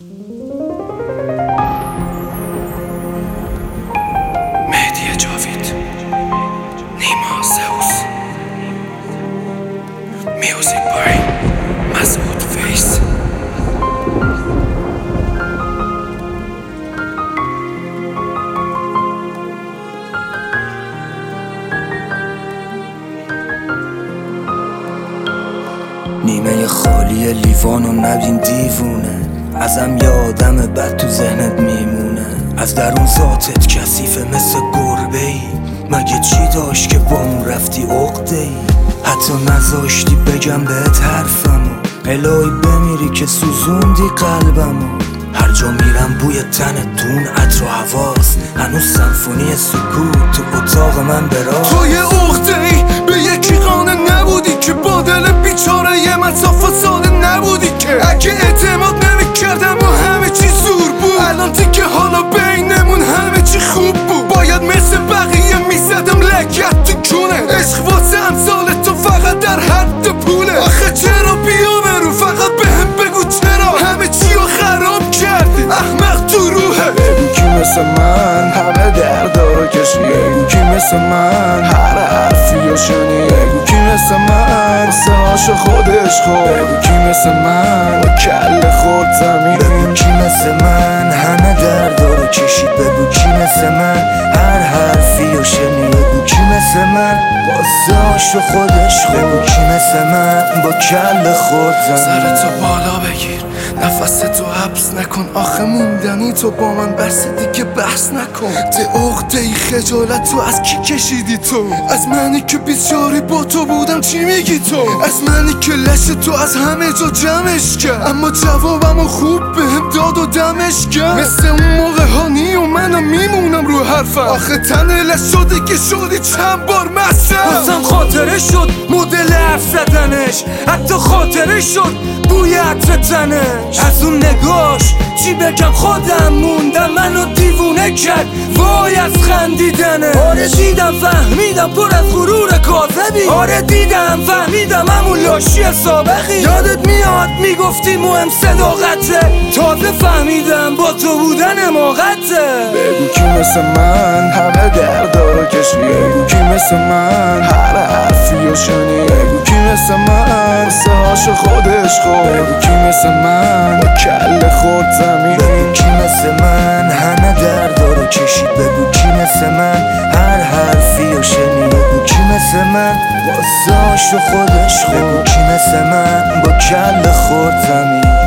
مهدی جاوید، نیما زئوس، میوزیک بای مسعود فیس. نیمه خالی لیوانو نبین دیوونه، ازم یه آدم بد تو ذهنت میمونه. از درون ذاتت کثیفه مثل گربه ای، مگه چی داشت که با اون رفتی عقده ای؟ حتی نذاشتی بگم بهت حرفمو، الهی بمیری که سوزوندی قلبمو. هر جا میرم بوی تنت دون عطر و حواس، هنوز سمفونی سکوت تو اتاق من براز. تو یه عقده ای به یکی قانه نبودی که با دل بیچاره یه مصاف ساده نبودی که اگه اعتماد نمیکردم و همه چی زور بود، الان که حالا بینمون همه چی خوب بود. باید مثل بقیه میزدم لگت تو کونه، عشق واسه امثال تو فقط در حد پوله. آخه چرا بیامرو فقط بهم بگو چرا همه چی رو خراب کردی؟ احمق تو روحه. بگو کی مثل من همه دردا رو کشی، بگو کی مثل من هر حرفی رو شنی، بگو کی مثل من سهاشو خودش خورد، بگو کی مثل من با کله خورد زمین، بگو کی مثل من همه دردا رو کشید، بگو کی مثل من هر حرفی رو شنید، بگو کی مثل من با سهاشو خودش خورد، بگو کی مثل من با کله خورد زمین. سرتو بالا بگیر، نفستو حبس نکن، آخه موندنی تو با من بس دیگه بحث نکن. ته عقده ای خجالت تو از کی کشیدی تو؟ از منی که بیچاره با تو بودم چی میگی تو؟ از منی که لش تو از همه جا جمعش کرد، اما جوابمو خوب بهم داد و دمش کرد. مثل اون موقع هانی و منو میمونم رو حرفم، آخه تن لش شده که شدی چند بار مستم. بازم خاطره شد مدل حرف زدنش، حتی خاطره شد بوی عطر تنش. از اون نگاش چی بگم، خودم موندم، منو دیوونه کرد وای از خندیدنه. آره دیدم فهمیدم پر از غرور کاذبی، آره دیدم فهمیدم همون لاشی سابقی. یادت میاد میگفتی مهم صداقته، تازه فهمیدم با تو بودن حماقته. بگو کی مثل من همه دردا رو کشی، بگو کی مثل من هر حرفی رو شنی، بگو کی مثل من سهاشو خودش خورد، بگو کی مثل من با کله خورد زمین، بگو کی مثل من همه دردا رو کشید، بگو کی مثل من هر حرفی رو شنید، بگو کی مثل من با سهاشو خودش خورد، بگو کی مثل من با کله خورد زمین.